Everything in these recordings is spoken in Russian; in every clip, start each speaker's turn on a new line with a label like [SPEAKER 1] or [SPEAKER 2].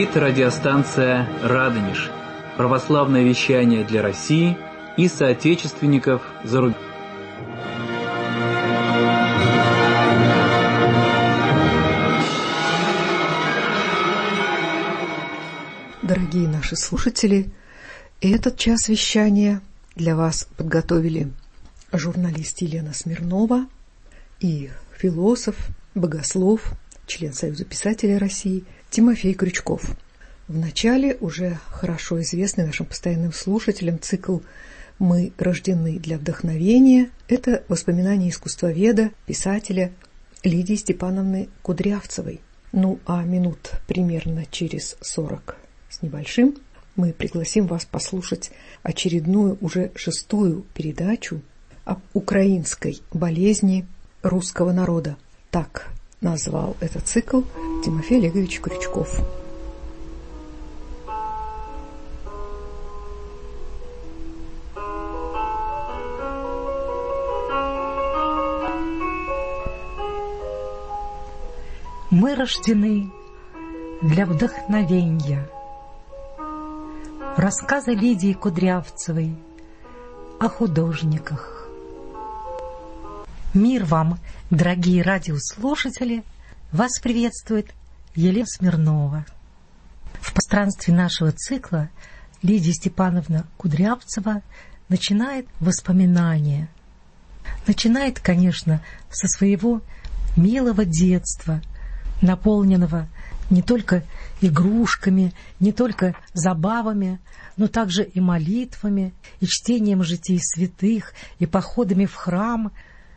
[SPEAKER 1] Говорит радиостанция «Радонеж». Православное вещание для России и соотечественников за рубежом.
[SPEAKER 2] Дорогие наши слушатели, этот час вещания для вас подготовили журналист Елена Смирнова и философ, богослов, член Союза писателей России Тимофей Крючков. Вначале уже хорошо известный нашим постоянным слушателям цикл «Мы рождены для вдохновения». Это воспоминания искусствоведа, писателя Лидии Степановны Кудрявцевой. Ну а минут примерно через 40 с небольшим мы пригласим вас послушать очередную, уже 6-ю передачу об украинской болезни русского народа. Так назвал этот цикл Тимофей Олегович Крючков.
[SPEAKER 3] Мы рождены для вдохновения. Рассказы Лидии Кудрявцевой о художниках. Мир вам, дорогие радиослушатели! Вас приветствует Елена Смирнова. В пространстве нашего цикла Лидия Степановна Кудрявцева начинает воспоминания. Начинает, конечно, со своего милого детства, наполненного не только игрушками, не только забавами, но также и молитвами, и чтением житий святых, и походами в храм.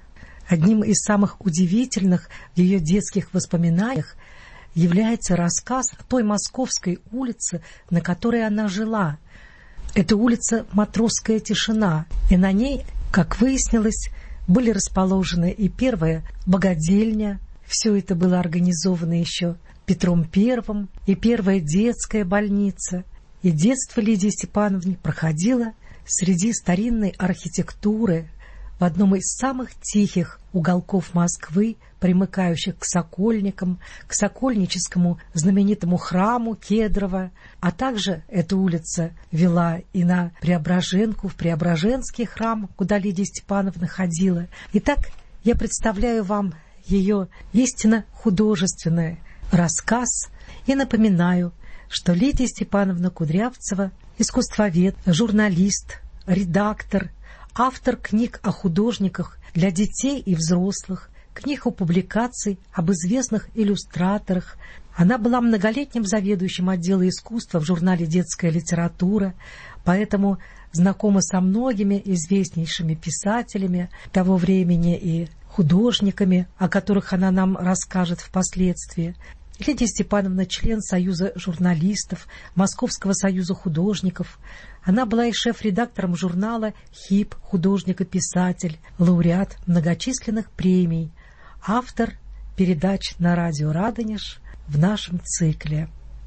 [SPEAKER 3] Одним из самых удивительных в ее детских воспоминаниях является рассказ о той московской улице, на которой она жила. Это улица Матросская Тишина, и на ней, как выяснилось, были расположены и первая богадельня. Все это было организовано еще Петром I, и первая детская больница. И детство Лидии Степановны проходило среди старинной архитектуры в одном из самых тихих уголков Москвы, примыкающих к Сокольникам, к Сокольническому знаменитому храму Кедрово, а также эта улица вела и на Преображенку, в Преображенский храм, куда Лидия Степановна ходила. Итак, я представляю вам ее истинно художественный рассказ и напоминаю, что Лидия Степановна Кудрявцева – искусствовед, журналист, редактор, автор книг о художниках для детей и взрослых, книг о публикаций об известных иллюстраторах. Она была многолетним заведующим отдела искусства в журнале «Детская литература», поэтому знакома со многими известнейшими писателями того времени и художниками, о которых она нам расскажет впоследствии. Лидия Степановна – член Союза журналистов, Московского союза художников. Она была и шеф-редактором журнала «ХИП», художник и писатель, лауреат многочисленных премий, автор передач на радио «Радонеж» в нашем цикле.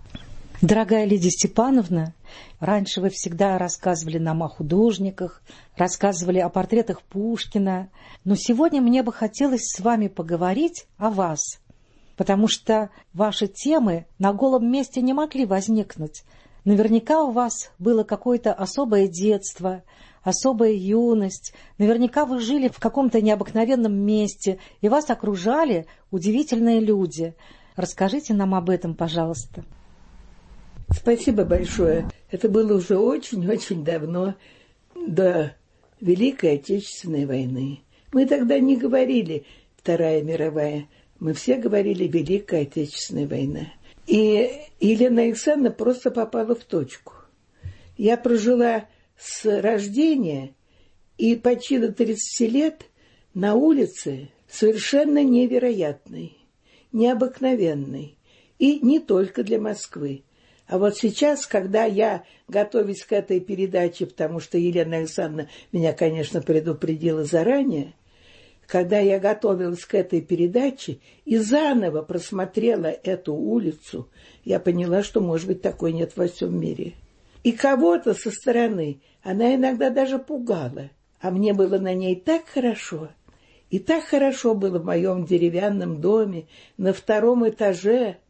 [SPEAKER 3] Дорогая Лидия Степановна, раньше вы всегда рассказывали нам о художниках, рассказывали о портретах Пушкина, но сегодня мне бы хотелось с вами поговорить о вас, потому что ваши темы на голом месте не могли возникнуть. Наверняка у вас было какое-то особое детство, особая юность, наверняка вы жили в каком-то необыкновенном месте, и вас окружали удивительные люди. Расскажите нам об этом, пожалуйста.
[SPEAKER 4] Спасибо большое. Это было уже очень-очень давно, до Великой Отечественной войны. Мы тогда не говорили «Вторая мировая», мы все говорили «Великая Отечественная война». И Елена Александровна просто попала в точку. Я прожила с рождения и почти до 30 лет на улице совершенно невероятной, необыкновенной. И не только для Москвы. А вот сейчас, когда я готовюсь к этой передаче, потому что Елена Александровна меня, конечно, предупредила заранее, когда я готовилась к этой передаче и заново просмотрела эту улицу, я поняла, что, может быть, такой нет во всем мире. И кого-то со стороны она иногда даже пугала, а мне было на ней так хорошо. И так хорошо было в моем деревянном доме на 2-м этаже.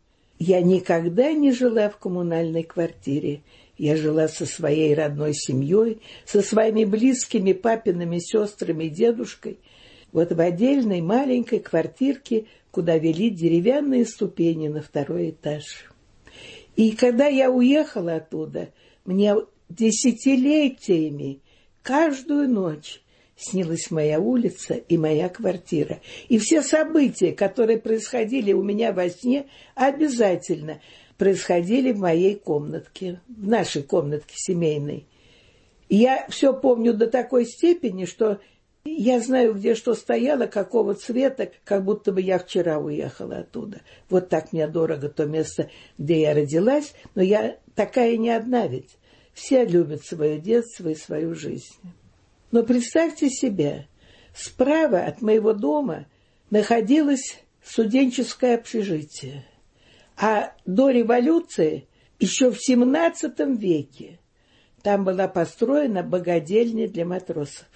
[SPEAKER 4] Я никогда не жила в коммунальной квартире. Я жила со своей родной семьей, со своими близкими папиными сестрами и дедушкой. Вот в отдельной маленькой квартирке, куда вели деревянные ступени на 2-й этаж. И когда я уехала оттуда, мне десятилетиями каждую ночь снилась моя улица и моя квартира. И все события, которые происходили у меня во сне, обязательно происходили в моей комнатке, в нашей комнатке семейной. И я все помню до такой степени, что я знаю, где что стояло, какого цвета, как будто бы я вчера уехала оттуда. Вот так мне дорого то место, где я родилась, но я такая не одна ведь. Все любят свое детство и свою жизнь. Но представьте себе, справа от моего дома находилось студенческое общежитие. А до революции, еще в 17 веке, там была построена богадельня для матросов.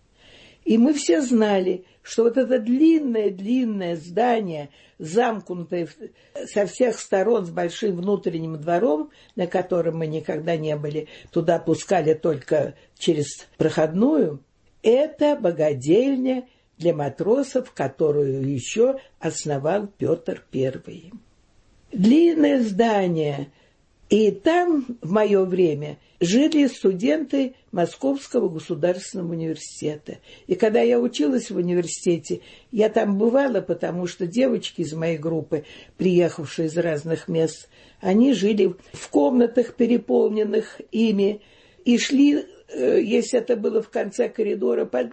[SPEAKER 4] И мы все знали, что вот это длинное здание, замкнутое со всех сторон с большим внутренним двором, на котором мы никогда не были, туда пускали только через проходную, это богадельня для матросов, которую еще основал Петр I. Длинное здание. И там в мое время жили студенты Московского государственного университета. И когда я училась в университете, я там бывала, потому что девочки из моей группы, приехавшие из разных мест, они жили в комнатах, переполненных ими, и шли, если это было в конце коридора, по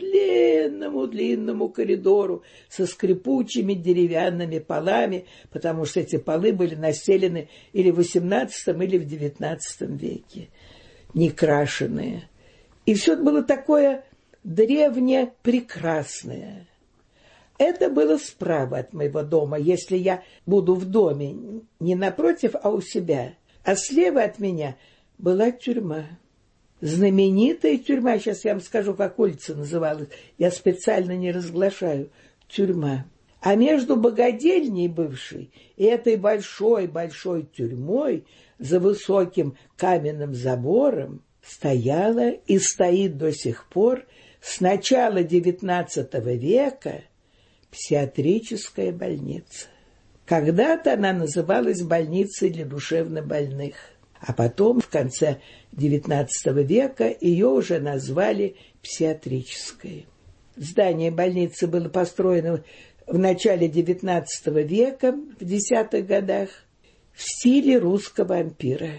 [SPEAKER 4] длинному коридору со скрипучими деревянными полами, потому что эти полы были настелены или в XVIII, или в XIX веке, некрашенные. И все было такое древнее, прекрасное. Это было справа от моего дома, если я буду в доме, не напротив, а у себя. А слева от меня была тюрьма. Знаменитая тюрьма, сейчас я вам скажу, как улица называлась, я специально не разглашаю, тюрьма. А между богадельней бывшей и этой большой тюрьмой за высоким каменным забором стояла и стоит до сих пор с начала XIX века психиатрическая больница. Когда-то она называлась больницей для душевнобольных. А потом, в конце XIX века, ее уже назвали психиатрической. Здание больницы было построено в начале XIX века, в 10-х годах, в стиле русского ампира.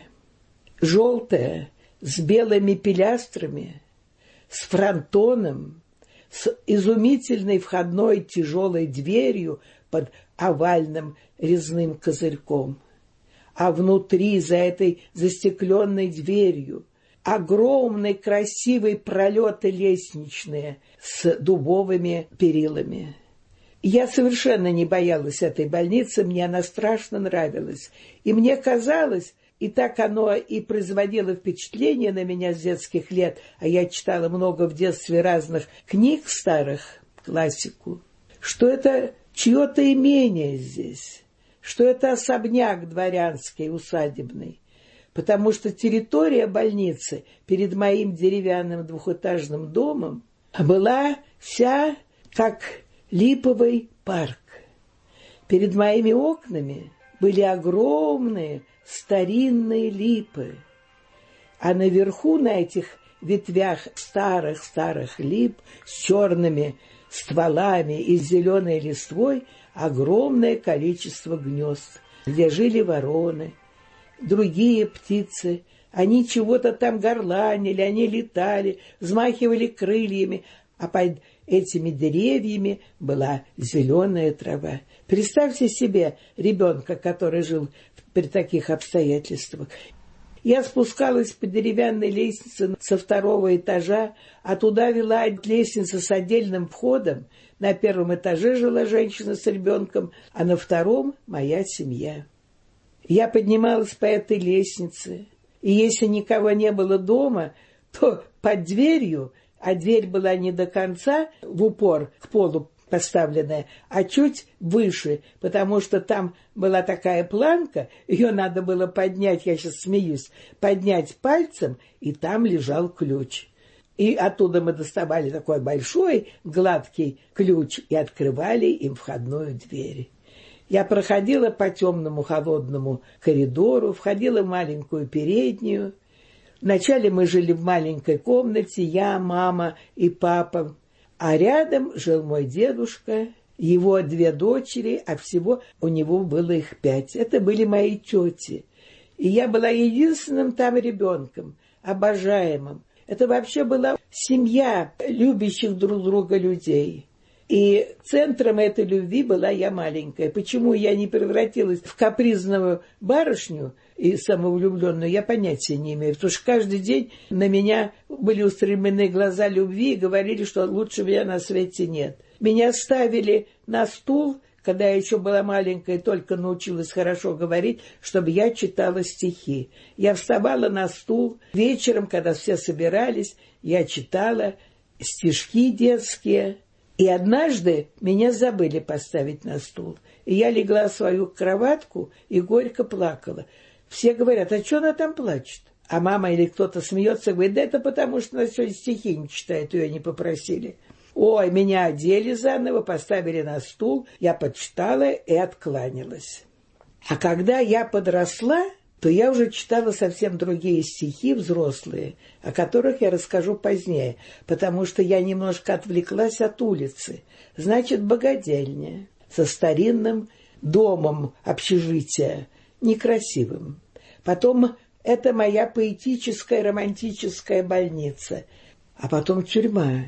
[SPEAKER 4] Желтое, с белыми пилястрами, с фронтоном, с изумительной входной тяжелой дверью под овальным резным козырьком. А внутри, за этой застекленной дверью, огромные красивые пролеты лестничные с дубовыми перилами. Я совершенно не боялась этой больницы, мне она страшно нравилась. И мне казалось, и так оно и производило впечатление на меня с детских лет, а я читала много в детстве разных книг старых, классику, что это чье-то имение здесь. Что это особняк дворянский, усадебный, потому что территория больницы перед моим деревянным двухэтажным домом была вся как липовый парк. Перед моими окнами были огромные старинные липы, а наверху на этих ветвях старых лип с черными стволами и зеленой листвой огромное количество гнезд, где жили вороны, другие птицы. Они чего-то там горланили, они летали, взмахивали крыльями, а под этими деревьями была зеленая трава. Представьте себе ребенка, который жил при таких обстоятельствах. Я спускалась по деревянной лестнице со 2-го этажа, а туда вела лестница с отдельным входом. На 1-м этаже жила женщина с ребенком, а на 2-м моя семья. Я поднималась по этой лестнице, и если никого не было дома, то под дверью, а дверь была не до конца в упор к полу поставленная, а чуть выше, потому что там была такая планка, ее надо было поднять, я сейчас смеюсь, поднять пальцем, и там лежал ключ. И оттуда мы доставали такой большой гладкий ключ и открывали им входную дверь. Я проходила по темному холодному коридору, входила в маленькую переднюю. Вначале мы жили в маленькой комнате, я, мама и папа. А рядом жил мой дедушка, его 2 дочери, а всего у него было их 5. Это были мои тети. И я была единственным там ребенком, обожаемым. Это вообще была семья любящих друг друга людей. И центром этой любви была я маленькая. Почему я не превратилась в капризную барышню и самовлюбленную, я понятия не имею. Потому что каждый день на меня были устремлены глаза любви и говорили, что лучше меня на свете нет. Меня ставили на стул, когда я еще была маленькая и только научилась хорошо говорить, чтобы я читала стихи. Я вставала на стул. Вечером, когда все собирались, я читала стишки детские. И однажды меня забыли поставить на стул. И я легла в свою кроватку и горько плакала. Все говорят, а что она там плачет? А мама или кто-то смеется, говорит, да это потому, что она сегодня стихи не читает, ее не попросили. Ой, меня одели заново, поставили на стул, я почитала и откланялась. А когда я подросла, то я уже читала совсем другие стихи, взрослые, о которых я расскажу позднее, потому что я немножко отвлеклась от улицы. Значит, богадельня со старинным домом общежития, некрасивым. Потом это моя поэтическая, романтическая больница, а потом тюрьма.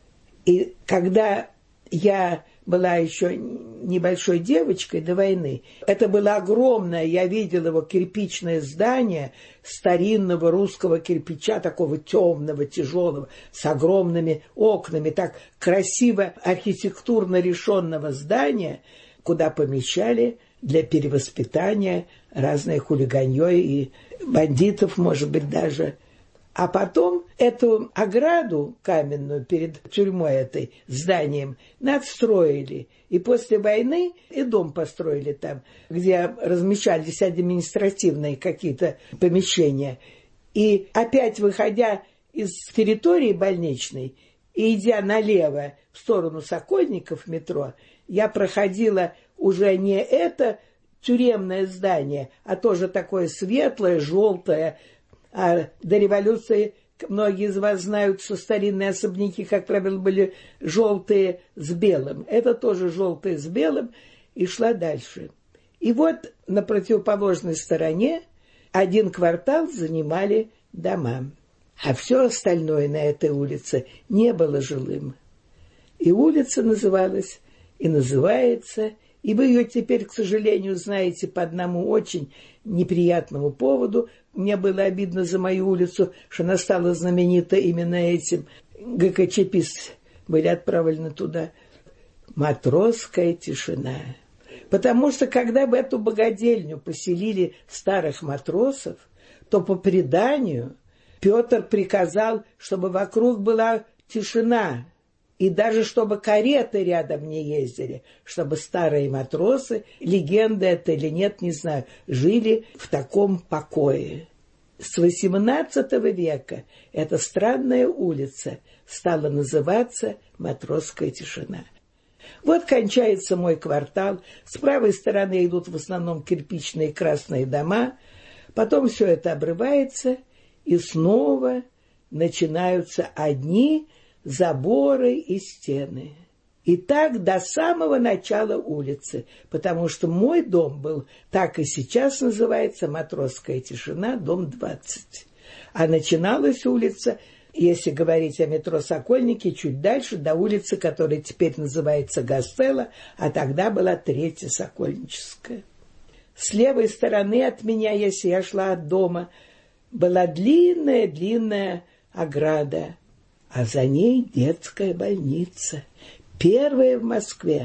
[SPEAKER 4] И когда я была еще небольшой девочкой до войны, это было огромное, я видела его кирпичное здание старинного русского кирпича, такого темного, тяжелого, с огромными окнами, так красиво архитектурно решенного здания, куда помещали для перевоспитания разное хулиганье и бандитов, может быть, даже. А потом эту ограду каменную перед тюрьмой этой, зданием, надстроили. И после войны и дом построили там, где размещались административные какие-то помещения. И опять, выходя из территории больничной и идя налево в сторону Сокольников метро, я проходила уже не это тюремное здание, а тоже такое светлое, желтое. А до революции многие из вас знают, что старинные особняки, как правило, были желтые с белым. Это тоже желтые с белым, и шла дальше. И вот на противоположной стороне 1 квартал занимали дома, а все остальное на этой улице не было жилым. И улица называлась, и называется, и вы ее теперь, к сожалению, знаете по одному очень неприятному поводу. Мне было обидно за мою улицу, что она стала знаменита именно этим. ГКЧПисты были отправлены туда. Матросская тишина. Потому что, когда в эту богадельню поселили старых матросов, то по преданию Петр приказал, чтобы вокруг была тишина, и даже чтобы кареты рядом не ездили, чтобы старые матросы, легенда это или нет, не знаю, жили в таком покое. С XVIII века эта странная улица стала называться Матросская тишина. Вот кончается мой квартал, с правой стороны идут в основном кирпичные красные дома, потом все это обрывается, и снова начинаются одни заборы и стены. И так до самого начала улицы, потому что мой дом был, так и сейчас называется, Матросская тишина, дом 20. А начиналась улица, если говорить о метро Сокольники, чуть дальше, до улицы, которая теперь называется Гастелло, а тогда была 3-я Сокольническая. С левой стороны от меня, если я шла от дома, была длинная ограда, а за ней детская больница. 1-я в Москве,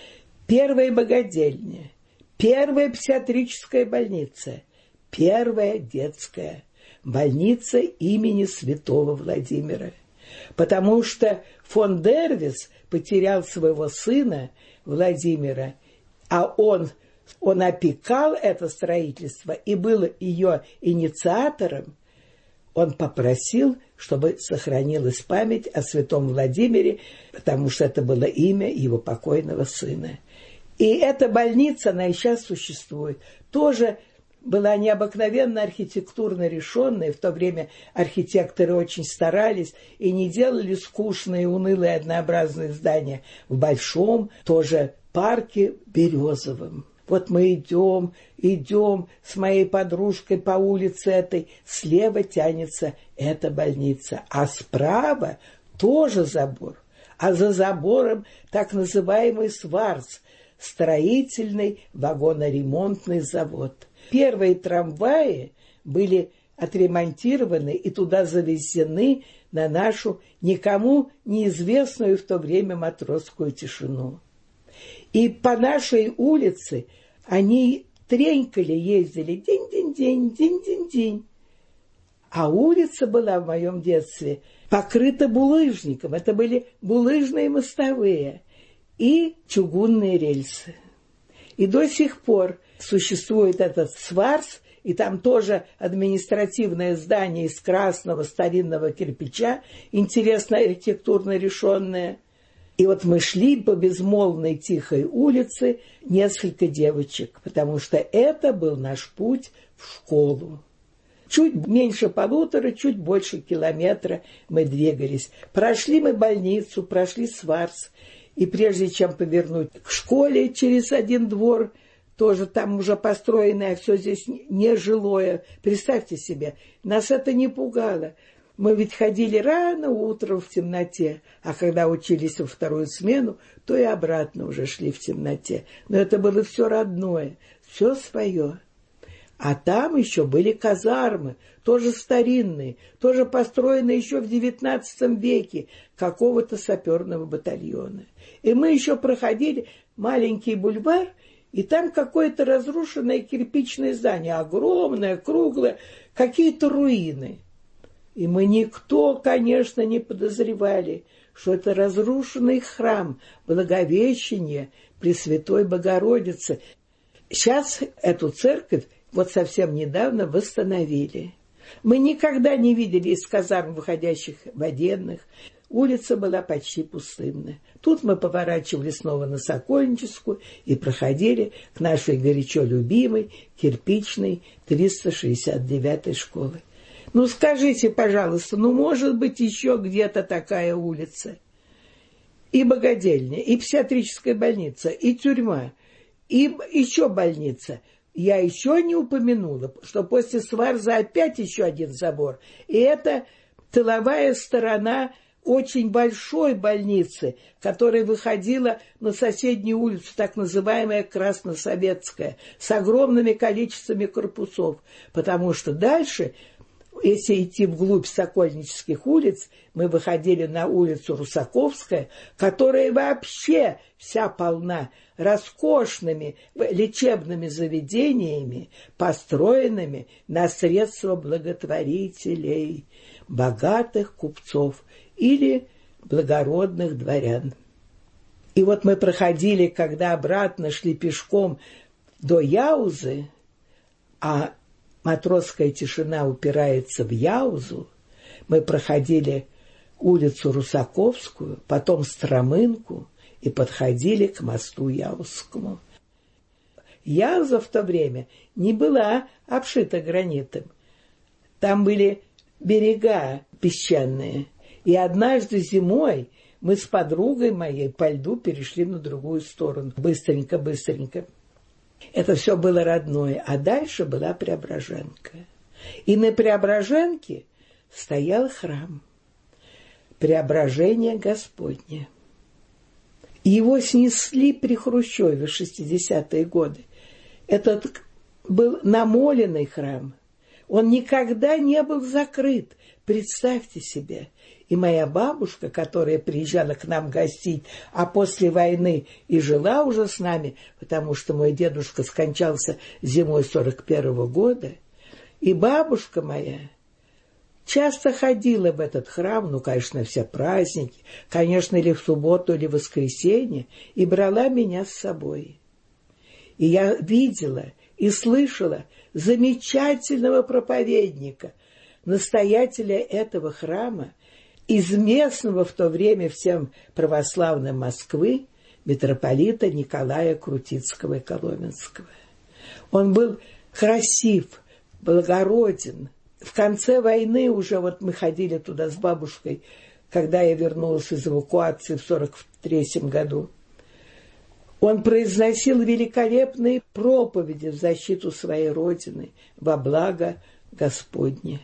[SPEAKER 4] 1-я богадельня, 1-я психиатрическая больница, 1-я детская больница имени Святого Владимира. Потому что фон Дервис потерял своего сына Владимира, а он опекал это строительство и был ее инициатором. Он попросил, чтобы сохранилась память о святом Владимире, потому что это было имя его покойного сына. И эта больница, она и сейчас существует, тоже была необыкновенно архитектурно решенная. В то время архитекторы очень старались и не делали скучные, унылые, однообразные здания в большом тоже парке березовом. Вот мы идем с моей подружкой по улице этой. Слева тянется эта больница, а справа тоже забор. А за забором так называемый Сварц, строительный вагоноремонтный завод. Первые трамваи были отремонтированы и туда завезены на нашу никому неизвестную в то время матросскую тишину. И по нашей улице они тренькали, ездили день-день-день, день-день-день. А улица была в моем детстве покрыта булыжником. Это были булыжные мостовые и чугунные рельсы. И до сих пор существует этот Сварц, и там тоже административное здание из красного старинного кирпича, интересно архитектурно решенное. И вот мы шли по безмолвной тихой улице, несколько девочек, потому что это был наш путь в школу. Чуть меньше 1,5, чуть больше километра мы двигались. Прошли мы больницу, прошли Сварц. И прежде чем повернуть к школе через один двор, тоже там уже построенное, а все здесь нежилое. Представьте себе, нас это не пугало. Мы ведь ходили рано утром в темноте, а когда учились во вторую смену, то и обратно уже шли в темноте. Но это было все родное, все свое. А там еще были казармы, тоже старинные, тоже построенные еще в XIX веке, какого-то саперного батальона. И мы еще проходили маленький бульвар, и там какое-то разрушенное кирпичное здание, огромное, круглое, какие-то руины. И мы никто, конечно, не подозревали, что это разрушенный храм Благовещения Пресвятой Богородицы. Сейчас эту церковь вот совсем недавно восстановили. Мы никогда не видели из казарм выходящих военных. Улица была почти пустынная. Тут мы поворачивали снова на Сокольническую и проходили к нашей горячо любимой кирпичной 369-й школе. Ну, скажите, пожалуйста, может быть еще где-то такая улица? И богадельня, и психиатрическая больница, и тюрьма, и еще больница. Я еще не упомянула, что после Сварза опять еще один забор. И это тыловая сторона очень большой больницы, которая выходила на соседнюю улицу, так называемая Красносоветская, с огромными количествами корпусов. Потому что дальше, если идти вглубь Сокольнических улиц, мы выходили на улицу Русаковская, которая вообще вся полна роскошными лечебными заведениями, построенными на средства благотворителей, богатых купцов или благородных дворян. И вот мы проходили, когда обратно шли пешком до Яузы, а матросская тишина упирается в Яузу, мы проходили улицу Русаковскую, потом Стромынку и подходили к мосту Яузскому. Яуза в то время не была обшита гранитом. Там были берега песчаные. И однажды зимой мы с подругой моей по льду перешли на другую сторону. Быстренько. Это все было родное. А дальше была Преображенка. И на Преображенке стоял храм. Преображение Господне. Его снесли при Хрущеве в 60-е годы. Этот был намоленный храм. Он никогда не был закрыт. Представьте себе. И моя бабушка, которая приезжала к нам гостить, а после войны и жила уже с нами, потому что мой дедушка скончался зимой 41-го года, и бабушка моя часто ходила в этот храм, ну, конечно, все праздники, конечно, или в субботу, или в воскресенье, и брала меня с собой. И я видела и слышала замечательного проповедника, настоятеля этого храма, из местного в то время всем православным Москвы, митрополита Николая Крутицкого и Коломенского. Он был красив, благороден. В конце войны уже вот мы ходили туда с бабушкой, когда я вернулась из эвакуации в 1943 году. Он произносил великолепные проповеди в защиту своей родины, во благо Господне.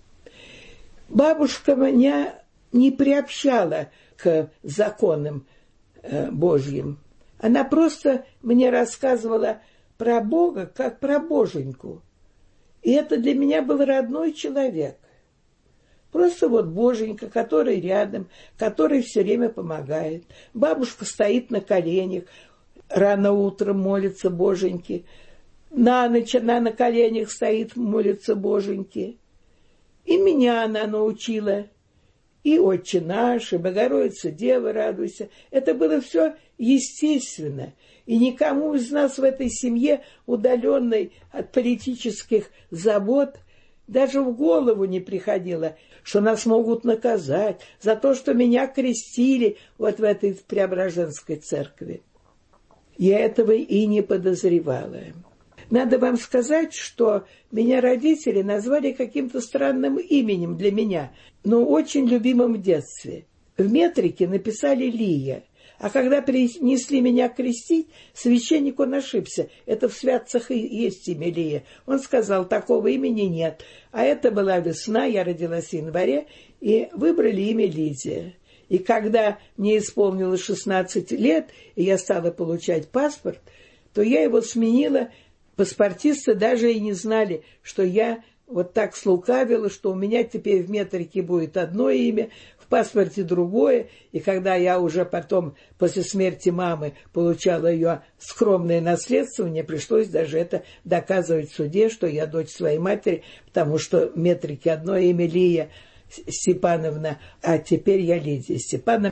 [SPEAKER 4] Бабушка меня не приобщала к законам Божьим. Она просто мне рассказывала про Бога, как про Боженьку. И это для меня был родной человек. Просто вот Боженька, который рядом, который все время помогает. Бабушка стоит на коленях, рано утром молится Боженьке. На ночь она на коленях стоит, молится Боженьке. И меня она научила. И Отче наш, и Богородица Дева, радуйся. Это было все естественно. И никому из нас в этой семье, удаленной от политических забот, даже в голову не приходило, что нас могут наказать за то, что меня крестили вот в этой Преображенской церкви. Я этого и не подозревала. Надо вам сказать, что меня родители назвали каким-то странным именем для меня, но очень любимым в детстве. В метрике написали Лия, а когда принесли меня крестить, священник он ошибся. Это в святцах и есть имя Лия. Он сказал, такого имени нет. А это была весна, я родилась в январе, и выбрали имя Лидия. И когда мне исполнилось 16 лет, и я стала получать паспорт, то я его сменила. Паспортисты даже и не знали, что я вот так слукавила, что у меня теперь в метрике будет одно имя, в паспорте другое. И когда я уже потом, после смерти мамы, получала ее скромное наследство, мне пришлось даже это доказывать в суде, что я дочь своей матери, потому что в метрике одно имя Лия Степановна, а теперь я Лидия Степановна.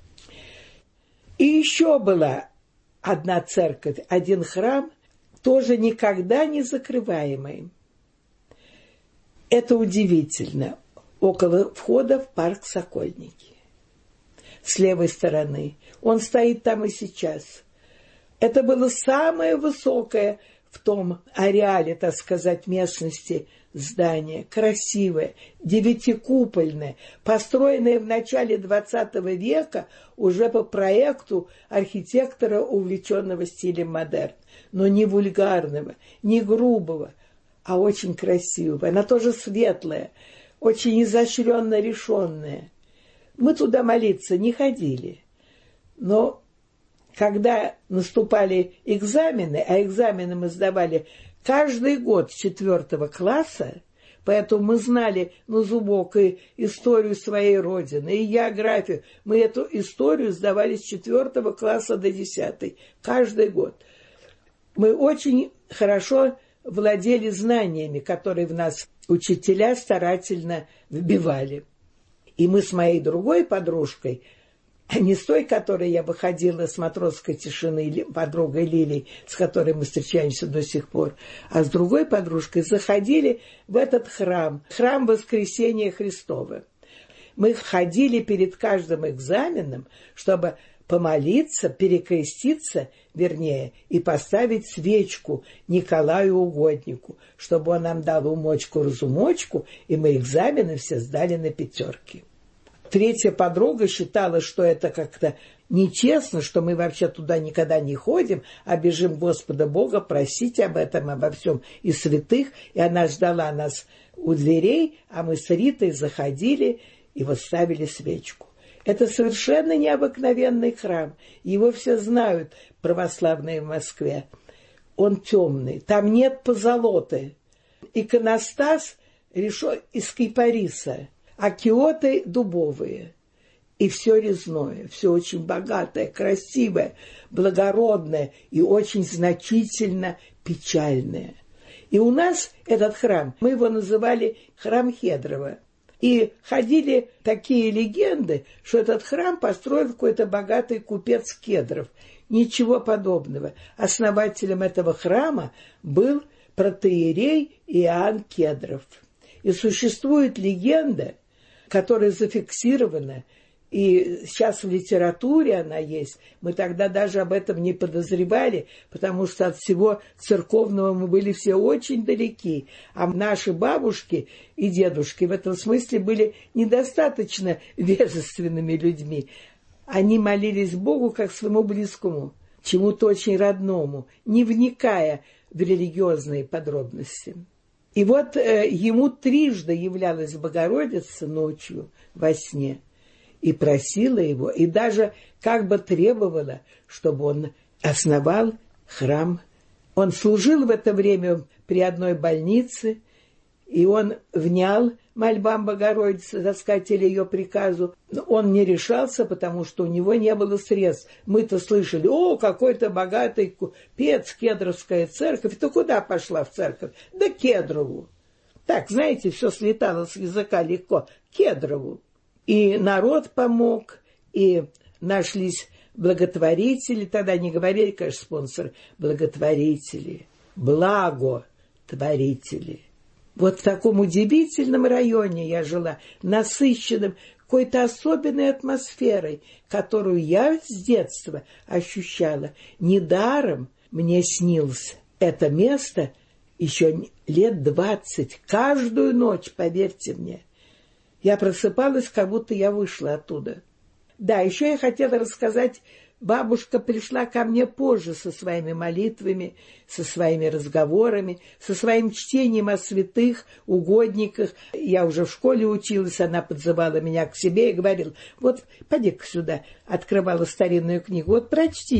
[SPEAKER 4] И еще была одна церковь, один храм, тоже никогда не закрываемый. Это удивительно. Около входа в парк Сокольники. С левой стороны. Он стоит там и сейчас. Это было самое высокое в том ареале, так сказать, местности здание. Красивое, девятикупольное, построенное в начале XX века уже по проекту архитектора, увлеченного стилем модерн. Но не вульгарного, не грубого, а очень красивого. Она тоже светлая, очень изощренно решенная. Мы туда молиться не ходили. Но когда наступали экзамены, а экзамены мы сдавали каждый год с 4 класса, поэтому мы знали на зубок и историю своей родины, и географию. Мы эту историю сдавали с 4 класса до 10, каждый год. Мы очень хорошо владели знаниями, которые в нас учителя старательно вбивали. И мы с моей другой подружкой, не с той, которой я выходила с Матросской тишины, подругой Лилией, с которой мы встречаемся до сих пор, а с другой подружкой заходили в этот храм, храм Воскресения Христова. Мы ходили перед каждым экзаменом, чтобы помолиться, перекреститься, вернее, и поставить свечку Николаю Угоднику, чтобы он нам дал умочку-разумочку, и мы экзамены все сдали на 5. Третья подруга считала, что это как-то нечестно, что мы вообще туда никогда не ходим, а бежим Господа Бога просить об этом, обо всем и святых. И она ждала нас у дверей, а мы с Ритой заходили и вот ставили свечку. Это совершенно необыкновенный храм. Его все знают, православные в Москве. Он темный, там нет позолоты. Иконостас решен из кипариса, а киоты дубовые. И все резное, все очень богатое, красивое, благородное и очень значительно печальное. И у нас этот храм, мы его называли храм Хедрова. И ходили такие легенды, что этот храм построил какой-то богатый купец Кедров. Ничего подобного. Основателем этого храма был протоиерей Иоанн Кедров. И существует легенда, которая зафиксирована, и сейчас в литературе она есть. Мы тогда даже об этом не подозревали, потому что от всего церковного мы были все очень далеки. А наши бабушки и дедушки в этом смысле были недостаточно вежественными людьми. Они молились Богу как своему близкому, чему-то очень родному, не вникая в религиозные подробности. И вот ему трижды являлась Богородица ночью во сне и просила его, и даже как бы требовала, чтобы он основал храм. Он служил в это время при одной больнице, и он внял мольбам Богородицы, так сказать, или ее приказу. Но он не решался, потому что у него не было средств. Мы-то слышали: о, какой-то богатый купец, Кедровская церковь. Ты куда пошла в церковь? Да Кедрову. Так, знаете, все слетало с языка легко. Кедрову. И народ помог, и нашлись благотворители. Тогда не говорили, конечно, спонсоры. Благотворители, благотворители. Вот в таком удивительном районе я жила, насыщенном какой-то особенной атмосферой, которую я с детства ощущала. Недаром мне снилось это место еще лет 20, каждую ночь, поверьте мне. Я просыпалась, как будто я вышла оттуда. Да, еще я хотела рассказать, бабушка пришла ко мне позже со своими молитвами, со своими разговорами, со своим чтением о святых, угодниках. Я уже в школе училась, она подзывала меня к себе и говорила: вот поди-ка сюда, открывала старинную книгу, вот прочти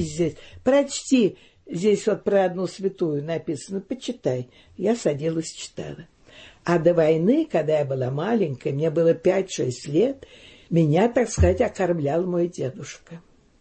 [SPEAKER 4] здесь вот про одну святую написано, почитай. Я садилась, читала. А до войны, когда я была маленькая, мне было 5-6 лет, меня, так сказать, окормлял мой дедушка.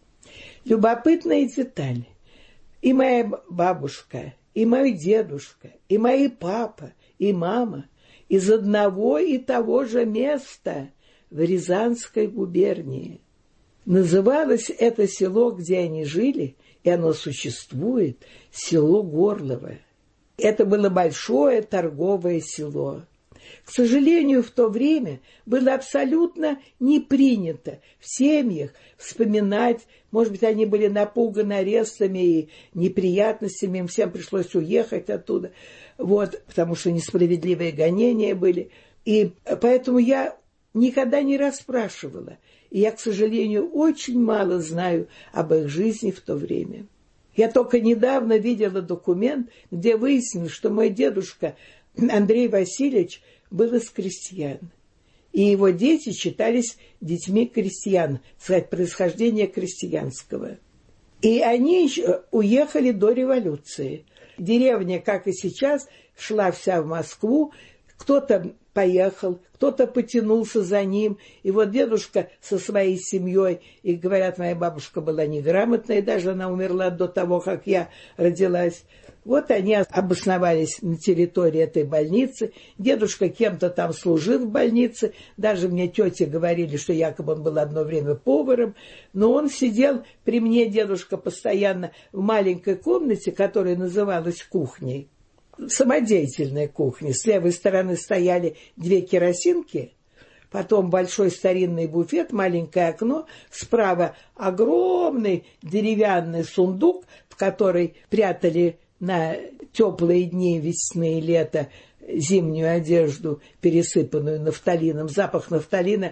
[SPEAKER 4] Любопытная деталь. И моя бабушка, и мой дедушка, и мои папа, и мама из одного и того же места в Рязанской губернии. Называлось это село, где они жили, и оно существует, село Горлово. Это было большое торговое село. К сожалению, в то время было абсолютно не принято в семьях вспоминать, может быть, они были напуганы арестами и неприятностями, им всем пришлось уехать оттуда, вот, потому что несправедливые гонения были. И поэтому я никогда не расспрашивала. И я, к сожалению, очень мало знаю об их жизни в то время. Я только недавно видела документ, где выяснилось, что мой дедушка Андрей Васильевич был из крестьян. И его дети считались детьми крестьян, сказать, происхождения крестьянского. И они уехали до революции. Деревня, как и сейчас, шла вся в Москву. Кто-то поехал, кто-то потянулся за ним. И вот дедушка со своей семьей, и говорят, моя бабушка была неграмотная, даже она умерла до того, как я родилась. Вот они обосновались на территории этой больницы. Дедушка кем-то там служил в больнице. Даже мне тети говорили, что якобы он был одно время поваром. Но он сидел при мне, дедушка, постоянно в маленькой комнате, которая называлась кухней. Самодеятельная кухня. С левой стороны стояли 2 керосинки. Потом большой старинный буфет, маленькое окно. Справа огромный деревянный сундук, в который прятали на теплые дни, весны и лето, зимнюю одежду, пересыпанную нафталином. Запах нафталина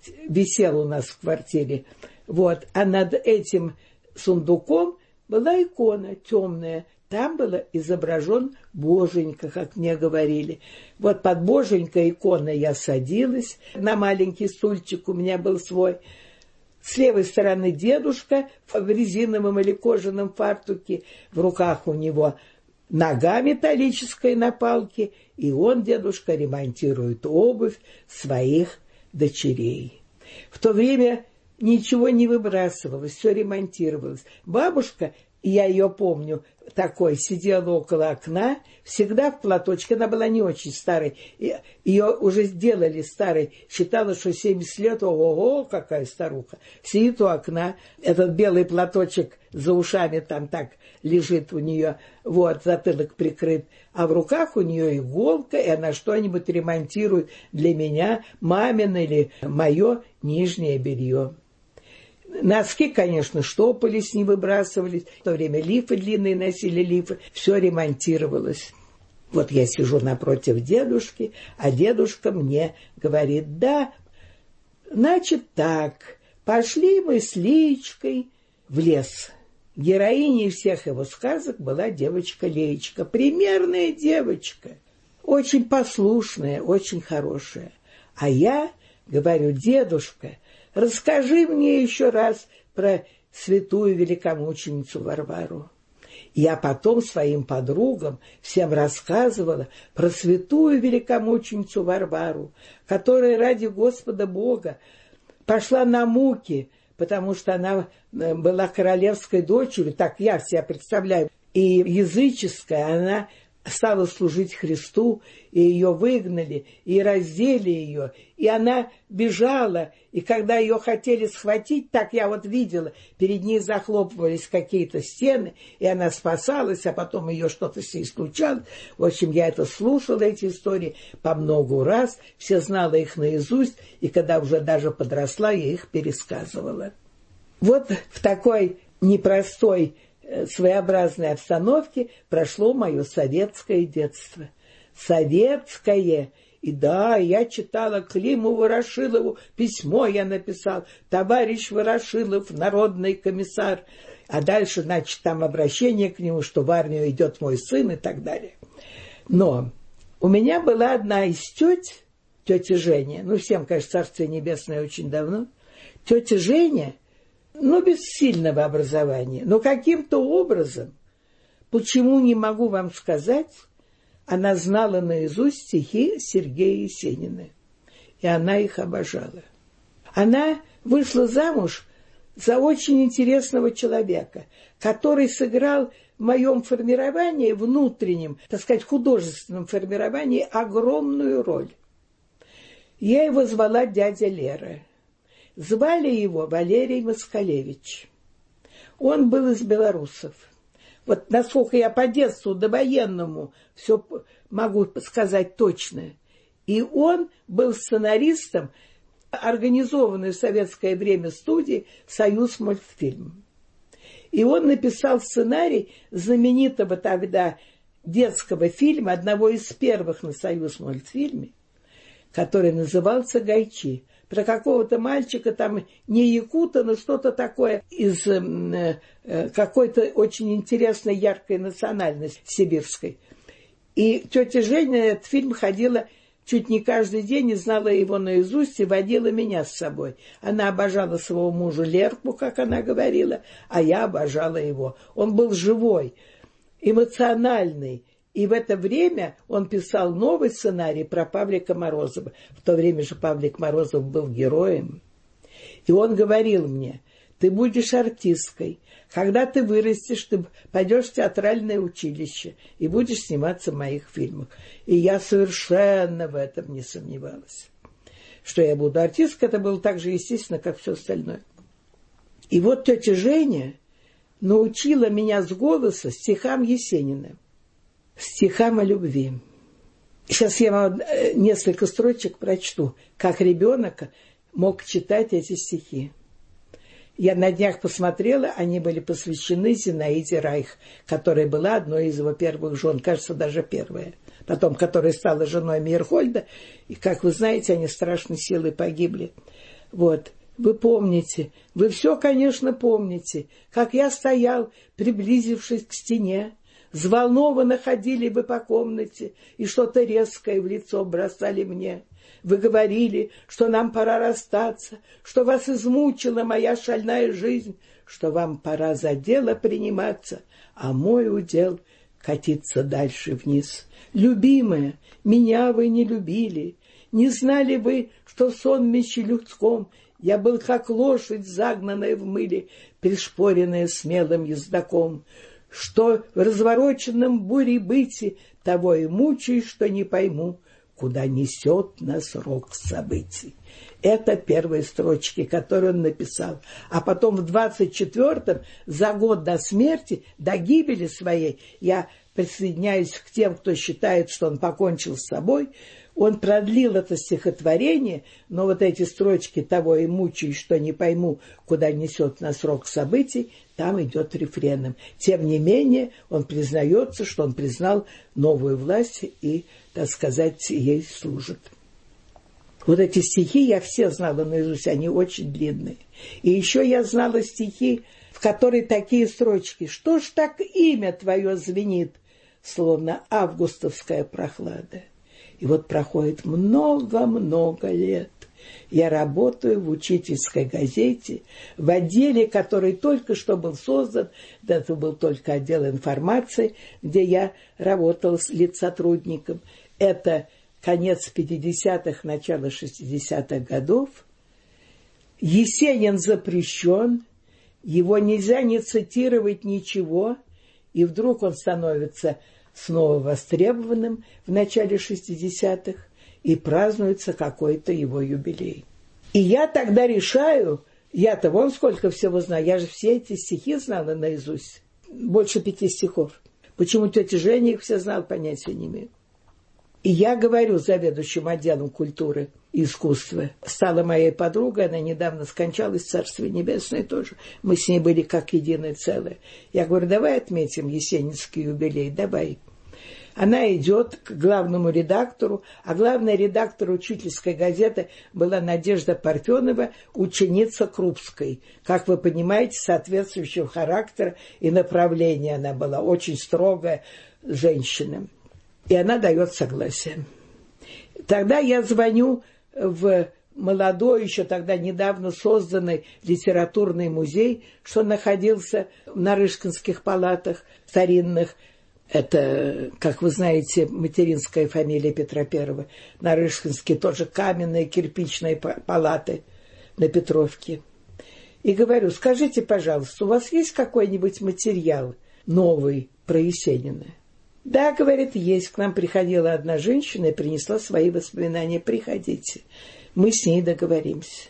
[SPEAKER 4] висел у нас в квартире. Вот. А над этим сундуком была икона темная. Там был изображен Боженька, как мне говорили. Вот под Боженькой иконой я садилась. На маленький стульчик у меня был свой. С левой стороны дедушка в резиновом или кожаном фартуке. В руках у него нога металлическая на палке. И он, дедушка, ремонтирует обувь своих дочерей. В то время ничего не выбрасывалось, все ремонтировалось. Бабушка И я ее помню, такой, сидела около окна, всегда в платочке, она была не очень старой, ее уже сделали старой, считала, что 70 лет, ого, какая старуха. Сидит у окна, этот белый платочек за ушами там так лежит у нее, вот, затылок прикрыт, а в руках у нее иголка, и она что-нибудь ремонтирует для меня, мамин или мое нижнее белье. Носки, конечно, штопались, не выбрасывались. В то время лифы длинные носили, лифы. Все ремонтировалось. Вот я сижу напротив дедушки, а дедушка мне говорит: да, значит так, пошли мы с Леечкой в лес. Героиней всех его сказок была девочка Леечка. Примерная девочка. Очень послушная, очень хорошая. А я говорю: дедушка, расскажи мне еще раз про святую великомученицу Варвару. Я потом своим подругам всем рассказывала про святую великомученицу Варвару, которая ради Господа Бога пошла на муки, потому что она была королевской дочерью, так я себя представляю, и языческая, она стала служить Христу, и ее выгнали, и раздели ее, и она бежала, и когда ее хотели схватить, так я вот видела, перед ней захлопывались какие-то стены, и она спасалась, а потом ее что-то с ней случалось. В общем, я это слушала, эти истории, по много раз, все знала их наизусть, и когда уже даже подросла, я их пересказывала. Вот в такой непростой своеобразной обстановке прошло мое советское детство. Советское. И да, я читала Климу Ворошилову, письмо я написал: товарищ Ворошилов, народный комиссар. А дальше, значит, там обращение к нему, что в армию идет мой сын и так далее. Но у меня была одна из тетя Женя, всем, конечно, Царствие Небесное очень давно, тетя Женя, без сильного образования, но каким-то образом, почему не могу вам сказать, она знала наизусть стихи Сергея Есенина, и она их обожала. Она вышла замуж за очень интересного человека, который сыграл в моем формировании, внутреннем, так сказать, художественном формировании огромную роль. Я его звала дядя Лера. Звали его Валерий Москалевич. Он был из белорусов. Вот насколько я по детству довоенному все могу сказать точно. И он был сценаристом организованной в советское время студии «Союзмультфильм». И он написал сценарий знаменитого тогда детского фильма, одного из первых на «Союзмультфильме», который назывался «Гайчи». Про какого-то мальчика, там не якута, но что-то такое из какой-то очень интересной, яркой национальности сибирской. И тетя Женя на этот фильм ходила чуть не каждый день и знала его наизусть, и водила меня с собой. Она обожала своего мужа Лерку, как она говорила, а я обожала его. Он был живой, эмоциональный. И в это время он писал новый сценарий про Павлика Морозова. В то время же Павлик Морозов был героем. И он говорил мне: ты будешь артисткой. Когда ты вырастешь, ты пойдешь в театральное училище и будешь сниматься в моих фильмах. И я совершенно в этом не сомневалась. Что я буду артисткой, это было так же естественно, как все остальное. И вот тетя Женя научила меня с голоса стихам Есенина. Стихам о любви. Сейчас я вам несколько строчек прочту, как ребенок мог читать эти стихи. Я на днях посмотрела, они были посвящены Зинаиде Райх, которая была одной из его первых жен, кажется, даже первая. Потом, которая стала женой Мейерхольда, и, как вы знаете, они страшной силой погибли. Вот. Вы помните, вы все, конечно, помните, как я стоял, приблизившись к стене. Взволнованно ходили вы по комнате и что-то резкое в лицо бросали мне. Вы говорили, что нам пора расстаться, что вас измучила моя шальная жизнь, что вам пора за дело приниматься, а мой удел катиться дальше вниз. Любимая, меня вы не любили, не знали вы, что сон в мече людском Я был как лошадь, загнанная в мыле, пришпоренная смелым ездаком. Что в развороченном буре быти, того и мучай, что не пойму, куда несет нас рок событий. Это первые строчки, которые он написал. А потом в 24-м, за год до смерти, до гибели своей, я присоединяюсь к тем, кто считает, что он покончил с собой, он продлил это стихотворение, но вот эти строчки того и мучай, что не пойму, куда несет нас рок событий, там идет рефреном. Тем не менее, он признается, что он признал новую власть и, так сказать, ей служит. Вот эти стихи я все знала наизусть, они очень длинные. И еще я знала стихи, в которых такие строчки. Что ж так имя твое звенит, словно августовская прохлада? И вот проходит много-много лет. Я работаю в учительской газете, в отделе, который только что был создан. Это был только отдел информации, где я работала с литсотрудником. Это конец 50-х, начало 60-х годов. Есенин запрещен, его нельзя не цитировать ничего, и вдруг он становится снова востребованным в начале 60-х, и празднуется какой-то его юбилей. И я тогда решаю, я-то вон сколько всего знаю, я же все эти стихи знала наизусть, больше 5 стихов. Почему тетя Женя их все знала, понятия не имею. И я говорю заведующим отделом культуры и искусства. Стала моей подругой, она недавно скончалась, Царствие Небесное тоже. Мы с ней были как единое целое. Я говорю, давай отметим есенинский юбилей, давай. Она идет к главному редактору, а главный редактор учительской газеты была Надежда Парфенова, ученица Крупской. Как вы понимаете, соответствующего характера и направления она была. Очень строгая женщина. И она дает согласие. Тогда я звоню в молодой, еще тогда недавно созданный литературный музей, что находился в Нарышкинских палатах старинных. Это, как вы знаете, материнская фамилия Петра I. Нарышкинские тоже каменные кирпичные палаты на Петровке. И говорю, скажите, пожалуйста, у вас есть какой-нибудь материал новый про Есенина? Да, говорит, есть. К нам приходила одна женщина и принесла свои воспоминания. Приходите, мы с ней договоримся.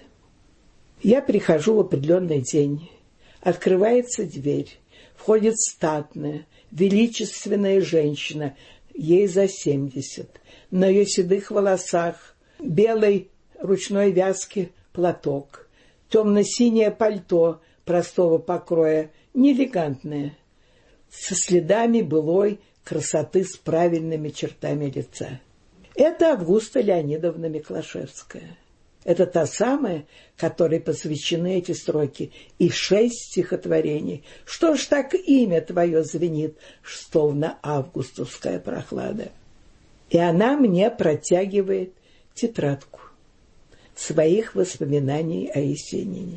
[SPEAKER 4] Я прихожу в определенный день. Открывается дверь. Входит статная, величественная женщина, ей за 70. На ее седых волосах белый ручной вязки платок, темно-синее пальто простого покроя, неэлегантное, со следами былой красоты, с правильными чертами лица. Это Августа Леонидовна Миклашевская. Это та самая, которой посвящены эти строки. И 6 стихотворений. Что ж так имя твое звенит, словно августовская прохлада? И она мне протягивает тетрадку своих воспоминаний о Есенине.